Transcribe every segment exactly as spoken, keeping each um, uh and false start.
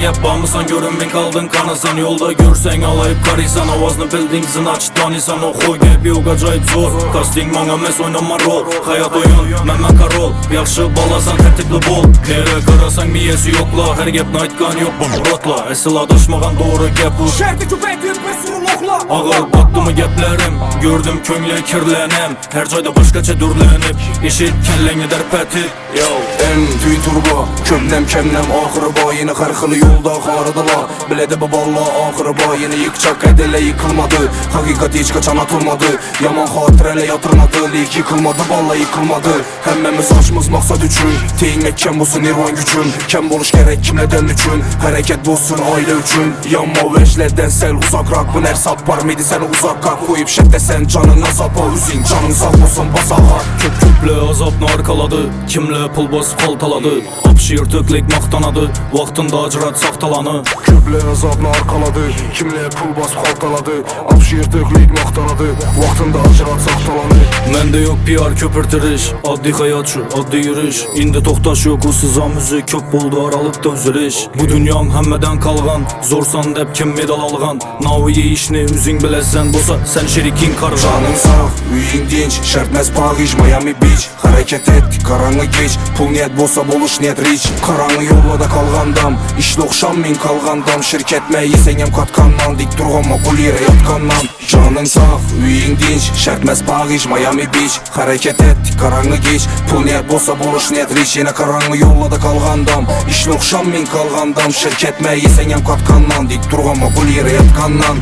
gep bağmısan görünmen kaldın kanasan. Yolda görsen alayıp karıysan, avazını bildingsin aç tanıysan. Oxu gep yok acayip zor, casting manga mes oynama rol. Hayat oyun, men makarol, yaxşı balasan tertipli bol. Nere karasan miyesi yokla, her gep naytkan yok muratla. Esil adışmagan doğru gep bu, şerdi küpet yürtme surulukla. ağır baktı mı geplerim, gördüm köngüle kirlenem. Her joyda başkaça dürlenip, işit kelleni derpetip. Yo M tüy turbo, kömnem kemnem ahırı bayını karxılı yolda xarıdıla. Bilede bu balla ahırı bayını yıkçak edele yıkılmadı. Hakikat hiç kaçan atılmadı, yaman hatırele yatırmadı. Lik yıkılmadı, balla yıkılmadı. Hemmemiz açmız maksat üçün, teyinmek kem bulsun irvan gücün. Kem buluş gerek kimleden üçün, hareket bulsun aile üçün. Yanma veşleden sel uzak rak, bu ner sap var mıydı sen uzak kalk. Koyup şek desen canın azapa, üzün canın sağ olsun basaha. Köp köple azapını arkaladı, kimle pul bas kaltaladı. Apşı yırtıklik maktanadı, vaxtında acırat saxtalanı. Köple azabını arkaladı, kimle pul bas kaltaladı. Apşı yırtıklik maktanadı, vaxtında acırat saxtalanı. Mende yok P R köpürtürüş, addi hayatçı, addi yürüş. İndi toxtaş yok o sızan müzik, köp buldu aralıkta üzülüş. Bu dünyan hemmeden kalgan, zorsan dep kim medal algan. Naviye işini üzün bilesen, bosa sen şerikin kargan. Canın sağ, üyün dinç, şertmez Paris, Miami Beach. Hareket et, karanlık geç, pul niyet bolsa boluş niyet rich. Karanlık yollada kalgandam, işli okşam min kalgandam. Şirketme yesengem katkandan, dik durğanma kul yere yatkandan. Canın sağ, üyün dinç, şertmez Paris, Miami Beach. Hareket et, karanlık geç, pul niyet bolsa boluş niyet rich. Yine karanlık yollada kalgandam, işli okşam min kalgandam. Şirketme yesengem katkandan, dik durğanma kul yere yatkandan.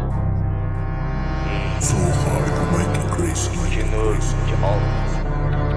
So hard to make it crazy.